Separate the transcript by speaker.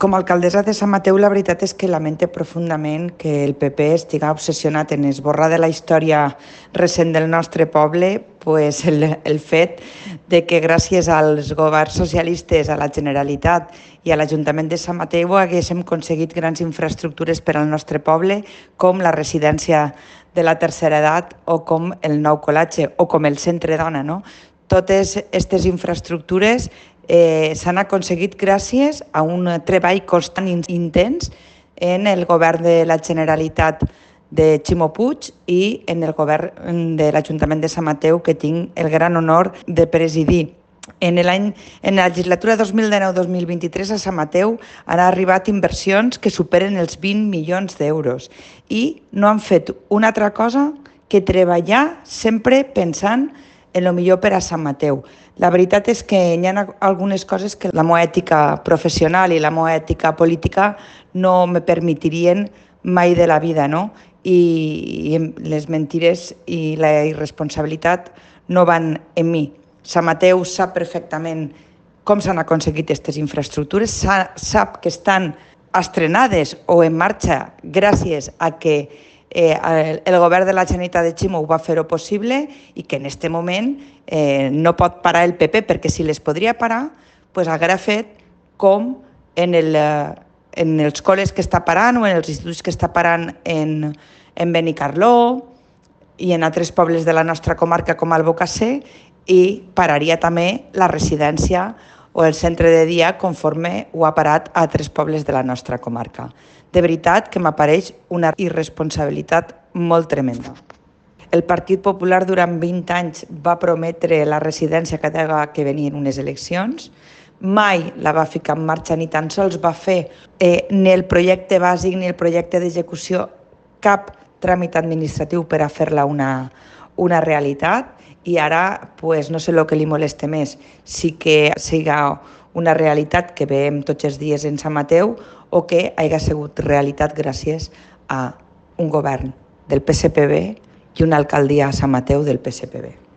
Speaker 1: Com a alcaldessa de Sant Mateu, la veritat és que lamento profundament que el PP estigui obsessionat en esborrar de la història recent del nostre poble el fet de que gràcies als governs socialistes, a la Generalitat i a l'Ajuntament de Sant Mateu haguéssim aconseguit grans infraestructures per al nostre poble, com la residència de la tercera edat o com el nou col·latge o com el centre dona, no? Totes aquestes infraestructures s'han aconseguit gràcies a un treball constant i intens en el govern de la Generalitat de Ximo Puig i en el govern de l'Ajuntament de Sant Mateu, que tinc el gran honor de presidir. En la legislatura 2019-2023 a Sant Mateu han arribat inversions que superen els 20 milions d'euros i no han fet una altra cosa que treballar sempre pensant en el millor per a Sant Mateu. La veritat és que hi ha algunes coses que la meva ètica professional i la meva ètica política no me permetirien mai de la vida, no? I les mentides i la irresponsabilitat no van en mi. Sant Mateu sap perfectament com s'han aconseguit aquestes infraestructures, sap que estan estrenades o en marxa gràcies a que el govern de la Generalitat de Ximo ho va fer-ho possible i que en aquest moment no pot parar el PP, perquè si les podria parar, haguera fet com en els col·les que està parant o en els instituts que està parant en Benicarló i en altres pobles de la nostra comarca com Albocàsser, i pararia també la residència o el centre de dia conforme ho ha parat a altres pobles de la nostra comarca. De veritat que m'apareix una irresponsabilitat molt tremenda. El Partit Popular durant 20 anys va prometre la residència cada vegada que venien unes eleccions, mai la va ficar en marxa ni tan sols va fer ni el projecte bàsic ni el projecte d'execució, cap tràmit administratiu per a fer-la una realitat, i ara no sé el que li molesta més, si que siga una realitat que veiem tots els dies en Sant Mateu o que hagi sigut realitat gràcies a un govern del PSPB i una alcaldia a Sant Mateu del PSPB.